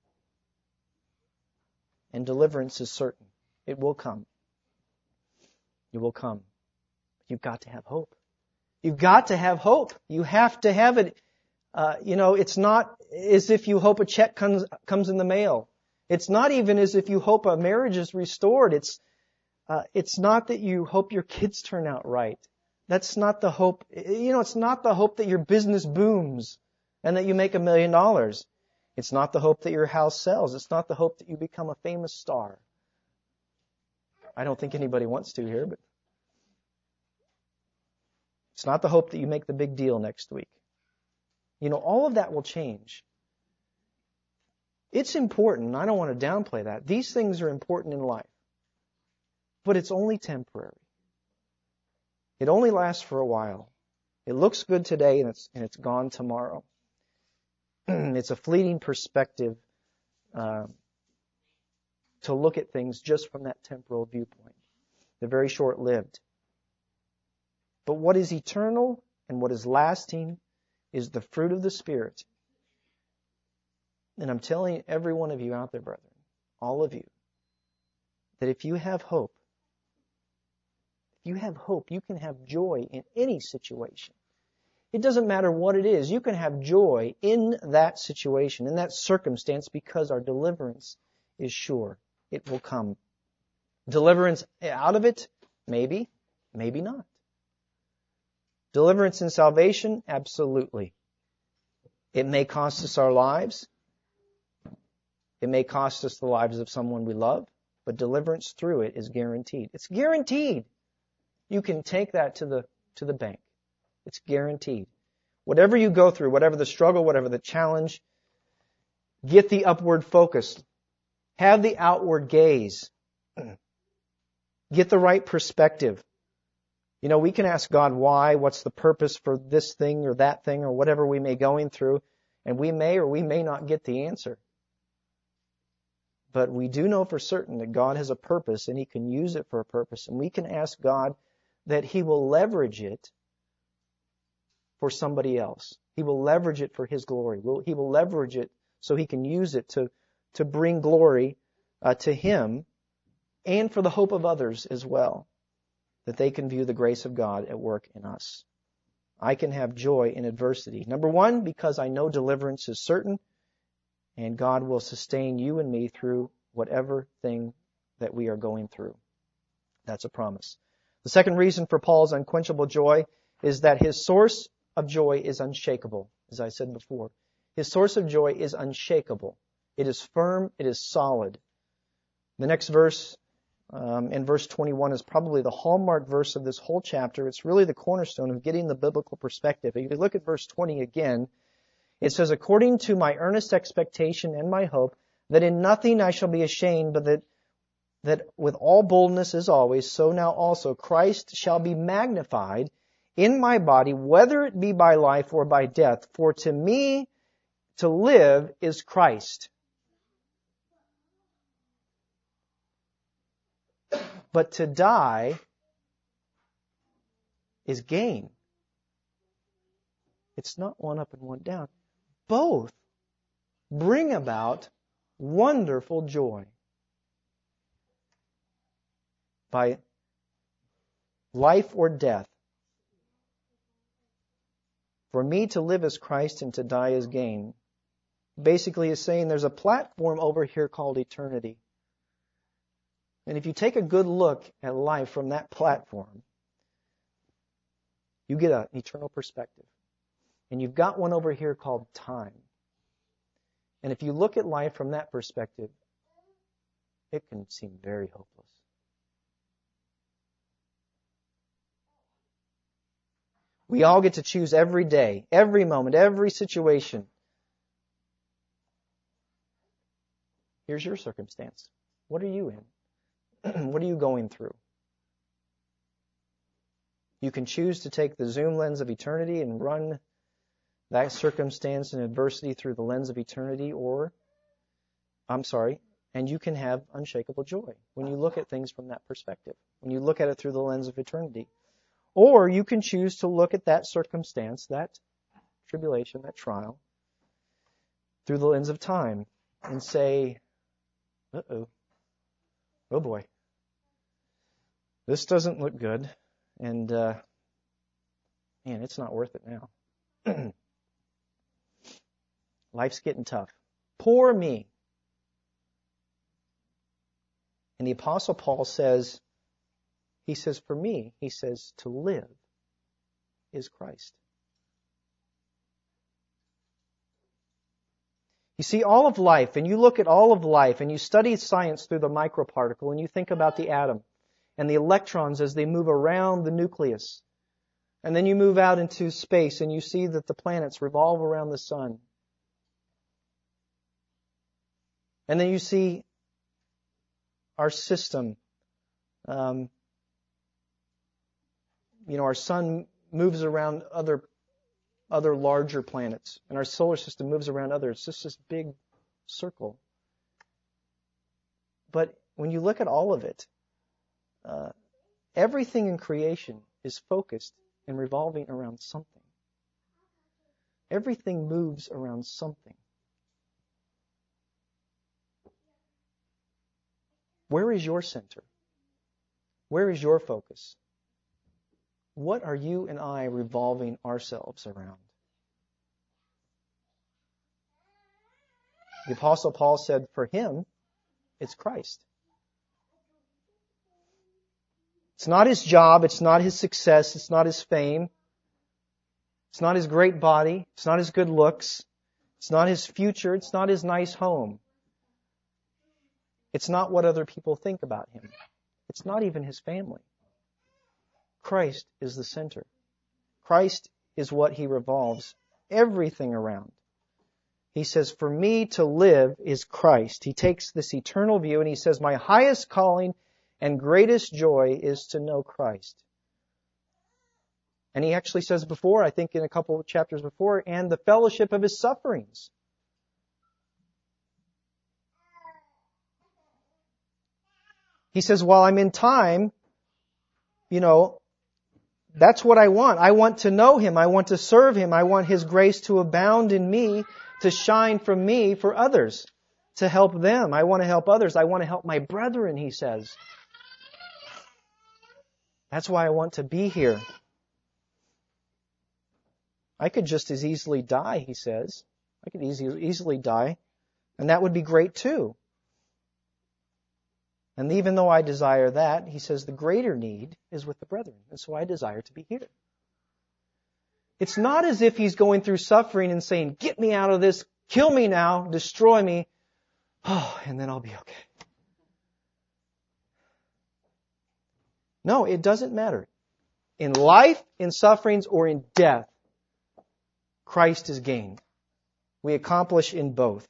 And deliverance is certain. It will come. It will come. You've got to have hope. You've got to have hope. You have to have it. You know, it's not as if you hope a check comes in the mail. It's not even as if you hope a marriage is restored. It's not that you hope your kids turn out right. That's not the hope. You know, it's not the hope that your business booms and that you make $1 million. It's not the hope that your house sells. It's not the hope that you become a famous star. I don't think anybody wants to here, but it's not the hope that you make the big deal next week. You know, all of that will change. It's important. I don't want to downplay that. These things are important in life. But it's only temporary. It only lasts for a while. It looks good today and it's gone tomorrow. It's a fleeting perspective to look at things just from that temporal viewpoint. They're very short-lived. But what is eternal and what is lasting is the fruit of the Spirit. And I'm telling every one of you out there, brethren, all of you, that if you have hope, you can have joy in any situation. It doesn't matter what it is. You can have joy in that situation, in that circumstance, because our deliverance is sure. It will come. Deliverance out of it? Maybe. Maybe not. Deliverance and salvation? Absolutely. It may cost us our lives. It may cost us the lives of someone we love, but deliverance through it is guaranteed. It's guaranteed. You can take that to the bank. It's guaranteed. Whatever you go through, whatever the struggle, whatever the challenge, get the upward focus. Have the outward gaze. Get the right perspective. You know, we can ask God why, what's the purpose for this thing or that thing or whatever we may going through, and we may or we may not get the answer. But we do know for certain that God has a purpose and He can use it for a purpose, and we can ask God that He will leverage it for somebody else. He will leverage it for His glory. He will leverage it so He can use it to bring glory to Him and for the hope of others as well, that they can view the grace of God at work in us. I can have joy in adversity. Number one, because I know deliverance is certain, and God will sustain you and me through whatever thing that we are going through. That's a promise. The second reason for Paul's unquenchable joy is that his source of joy is unshakable, as I said before. His source of joy is unshakable. It is firm. It is solid. The next verse, in verse 21, is probably the hallmark verse of this whole chapter. It's really the cornerstone of getting the biblical perspective. If you look at verse 20 again, it says, according to my earnest expectation and my hope, that in nothing I shall be ashamed, but that with all boldness as always, so now also Christ shall be magnified in my body, whether it be by life or by death. For to me to live is Christ. But to die is gain. It's not one up and one down. Both bring about wonderful joy. By life or death. For me to live is Christ and to die is gain. Basically is saying there's a platform over here called eternity. And if you take a good look at life from that platform, you get an eternal perspective. And you've got one over here called time. And if you look at life from that perspective, it can seem very hopeless. We all get to choose every day, every moment, every situation. Here's your circumstance. What are you in? What are you going through? You can choose to take the zoom lens of eternity and run that circumstance and adversity through the lens of eternity, and And you can have unshakable joy when you look at things from that perspective, when you look at it through the lens of eternity. Or you can choose to look at that circumstance, that tribulation, that trial, through the lens of time and say, oh boy, this doesn't look good, and man, it's not worth it now. Life's getting tough. Poor me. And the Apostle Paul says, for me, he says, to live is Christ. You see, all of life, and you look at all of life, and you study science through the microparticle, and you think about the atom and the electrons as they move around the nucleus. And then you move out into space, and you see that the planets revolve around the sun. And then you see our system. Our sun moves around other larger planets, and our solar system moves around others. It's just this big circle. But when you look at all of it, everything in creation is focused and revolving around something. Everything moves around something. Where is your center? Where is your focus? What are you and I revolving ourselves around? The Apostle Paul said for him, it's Christ. It's not his job, it's not his success, it's not his fame, it's not his great body, it's not his good looks, it's not his future, it's not his nice home. It's not what other people think about him. It's not even his family. Christ is the center. Christ is what he revolves everything around. He says, for me to live is Christ. He takes this eternal view and he says, my highest calling and greatest joy is to know Christ. And he actually says before, I think in a couple of chapters before, and the fellowship of his sufferings. He says, while I'm in time, that's what I want. I want to know him. I want to serve him. I want his grace to abound in me, to shine from me for others, to help them. I want to help others. I want to help my brethren, he says. That's why I want to be here. I could just as easily die, he says. I could easily die, and that would be great too. And even though I desire that, he says the greater need is with the brethren. And so I desire to be here. It's not as if he's going through suffering and saying, get me out of this, kill me now, destroy me, and then I'll be okay. No, it doesn't matter. In life, in sufferings, or in death, Christ is gained. We accomplish in both.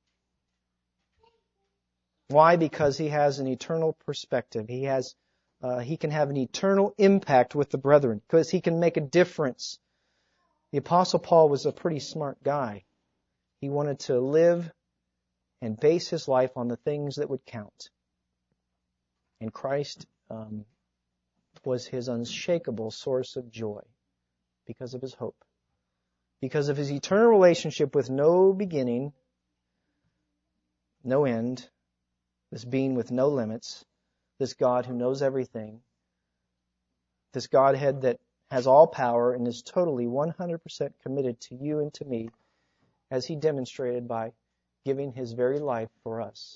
Why? Because he has an eternal perspective. He can have an eternal impact with the brethren, because he can make a difference. The Apostle Paul was a pretty smart guy. He wanted to live and base his life on the things that would count. And Christ was his unshakable source of joy because of his hope. Because of his eternal relationship with no beginning, no end, this being with no limits, this God who knows everything, this Godhead that has all power and is totally 100% committed to you and to me, as he demonstrated by giving his very life for us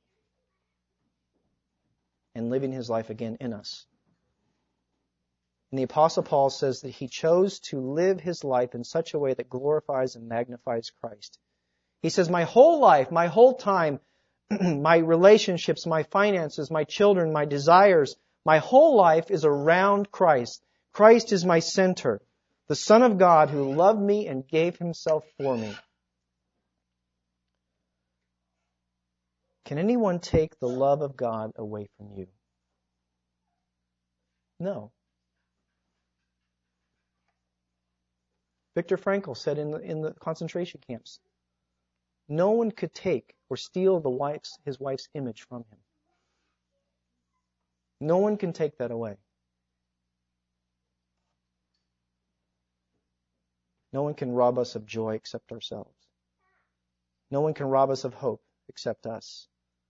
and living his life again in us. And the Apostle Paul says that he chose to live his life in such a way that glorifies and magnifies Christ. He says, my whole life, my whole time, my relationships, my finances, my children, my desires, my whole life is around Christ. Christ is my center, the Son of God who loved me and gave himself for me. Can anyone take the love of God away from you? No. Viktor Frankl said in the concentration camps, No one could take or steal his wife's image from him. No one can take that away. No one can rob us of joy except ourselves. No one can rob us of hope except us.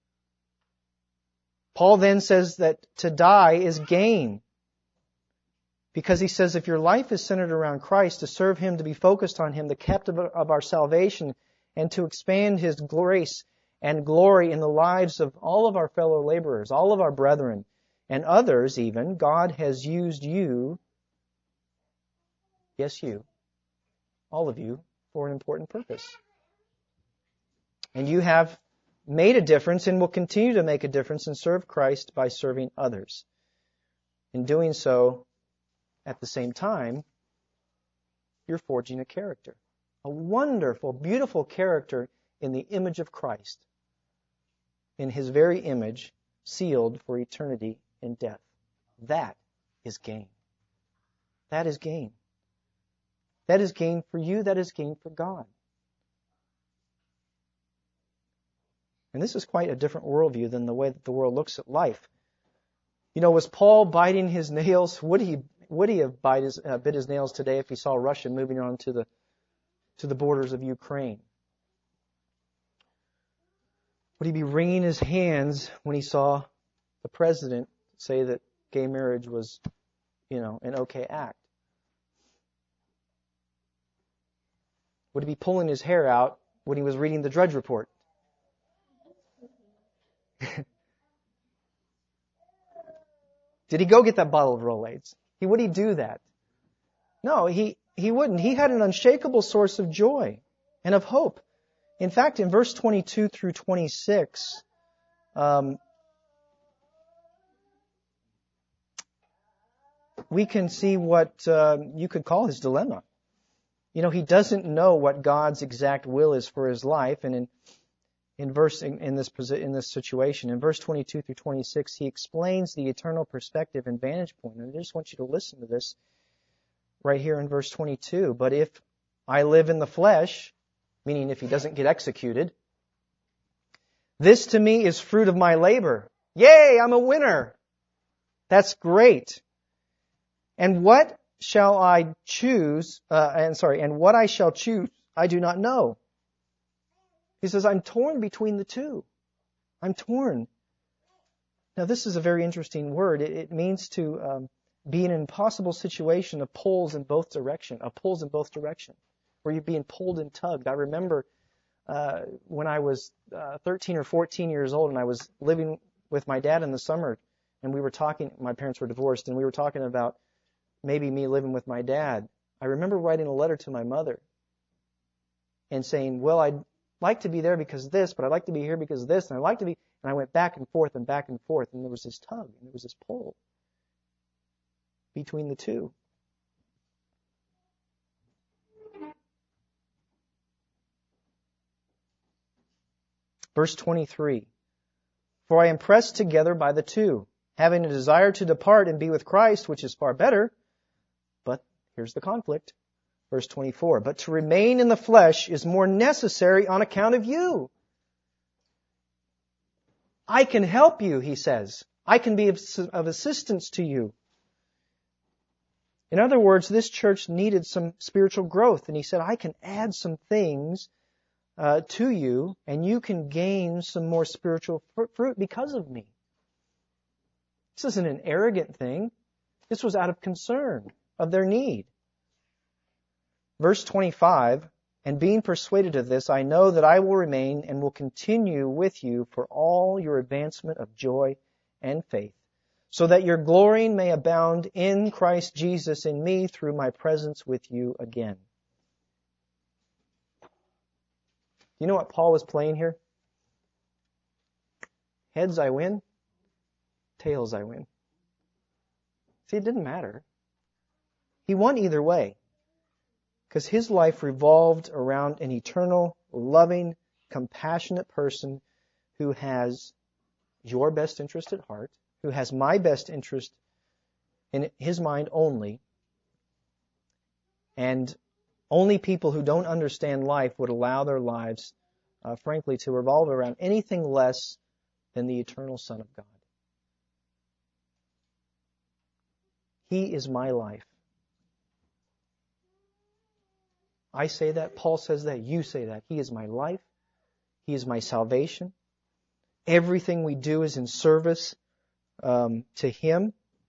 Paul then says that to die is gain. Because he says if your life is centered around Christ, to serve Him, to be focused on Him, the captain of our salvation, and to expand His grace and glory in the lives of all of our fellow laborers, all of our brethren, and others even, God has used you, yes you, all of you, for an important purpose. And you have made a difference and will continue to make a difference and serve Christ by serving others. In doing so, at the same time, you're forging a character. A wonderful, beautiful character in the image of Christ. In His very image, sealed for eternity in death. That is gain. That is gain. That is gain for you. That is gain for God. And this is quite a different worldview than the way that the world looks at life. You know, was Paul biting his nails? Would he have bit his nails today if he saw Russia moving on to the borders of Ukraine? Would he be wringing his hands when he saw the president say that gay marriage was, an okay act? Would he be pulling his hair out when he was reading the Drudge Report? Did he go get that bottle of Rolaids? Would he do that? No, he wouldn't. He had an unshakable source of joy and of hope. In fact, in verse 22 through 26, we can see what you could call his dilemma. He doesn't know what God's exact will is for his life, and in this situation, in verse 22 through 26, he explains the eternal perspective and vantage point. And I just want you to listen to this right here in verse 22. But if I live in the flesh, meaning if he doesn't get executed, this to me is fruit of my labor. Yay, I'm a winner. That's great. And what shall I choose? And what I shall choose, I do not know. He says, I'm torn between the two. I'm torn. Now, this is a very interesting word. It means to be in an impossible situation of pulls in both directions, where you're being pulled and tugged. I remember when I was 13 or 14 years old, and I was living with my dad in the summer, and we were talking, my parents were divorced, and we were talking about maybe me living with my dad. I remember writing a letter to my mother and saying, well, I'd like to be there because of this, but I'd like to be here because of this, and and I went back and forth, and there was this tug, and there was this pull between the two. Verse 23, for I am pressed together by the two, having a desire to depart and be with Christ, which is far better, but here's the conflict. Verse 24, but to remain in the flesh is more necessary on account of you. I can help you, he says. I can be of assistance to you. In other words, this church needed some spiritual growth, and he said, I can add some things to you, and you can gain some more spiritual fruit because of me. This isn't an arrogant thing. This was out of concern of their need. Verse 25, and being persuaded of this, I know that I will remain and will continue with you for all your advancement of joy and faith, so that your glorying may abound in Christ Jesus in me through my presence with you again. You know what Paul was playing here? Heads I win, tails I win. See, it didn't matter. He won either way. Because his life revolved around an eternal, loving, compassionate person who has your best interest at heart, who has my best interest in his mind only, and only people who don't understand life would allow their lives frankly, to revolve around anything less than the eternal Son of God. He is my life. I say that, Paul says that, you say that. He is my life. He is my salvation. Everything we do is in service to Him.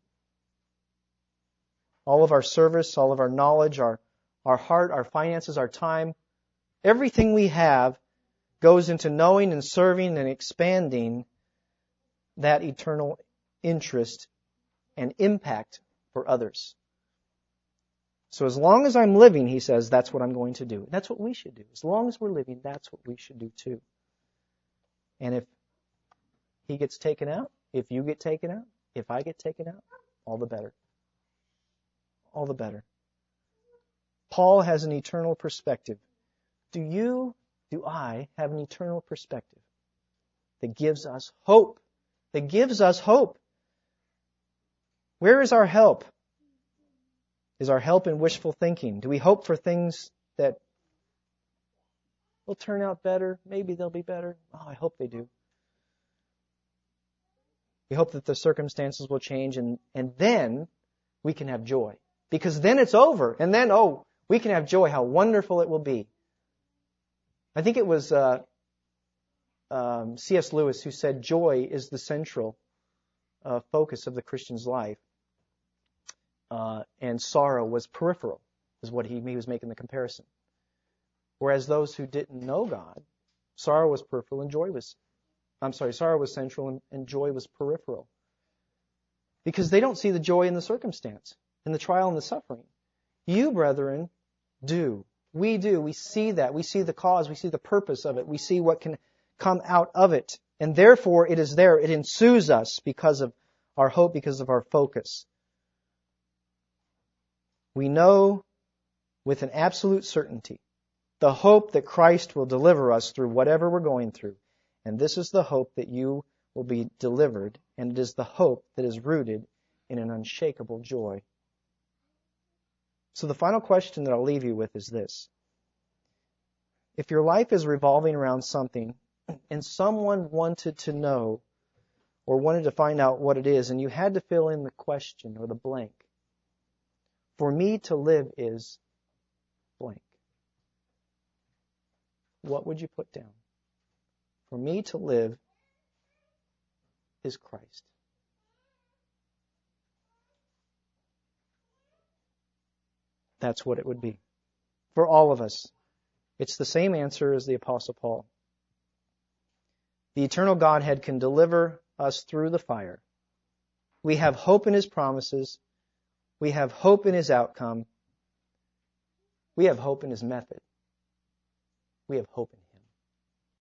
All of our service, all of our knowledge, our heart, our finances, our time, everything we have goes into knowing and serving and expanding that eternal interest and impact for others. So as long as I'm living, he says, that's what I'm going to do. That's what we should do. As long as we're living, that's what we should do too. And if he gets taken out, if you get taken out, if I get taken out, all the better. All the better. Paul has an eternal perspective. Do I have an eternal perspective that gives us hope? That gives us hope. Where is our help? Is our help in wishful thinking? Do we hope for things that will turn out better? Maybe they'll be better. Oh, I hope they do. We hope that the circumstances will change and then we can have joy. Because then it's over. And then, we can have joy. How wonderful it will be. I think it was C.S. Lewis who said joy is the central focus of the Christian's life. And sorrow was peripheral, is what he was making the comparison. Whereas those who didn't know God, sorrow was peripheral and sorrow was central and joy was peripheral. Because they don't see the joy in the circumstance, in the trial and the suffering. You, brethren, do. We do. We see that. We see the cause. We see the purpose of it. We see what can come out of it. And therefore it is there. It ensues us because of our hope, because of our focus. We know with an absolute certainty the hope that Christ will deliver us through whatever we're going through. And this is the hope that you will be delivered, and it is the hope that is rooted in an unshakable joy. So the final question that I'll leave you with is this. If your life is revolving around something and someone wanted to know or wanted to find out what it is, and you had to fill in the question or the blank, for me to live is blank. What would you put down? For me to live is Christ. That's what it would be. For all of us. It's the same answer as the Apostle Paul. The eternal Godhead can deliver us through the fire. We have hope in His promises. We have hope in His outcome. We have hope in His method. We have hope in Him.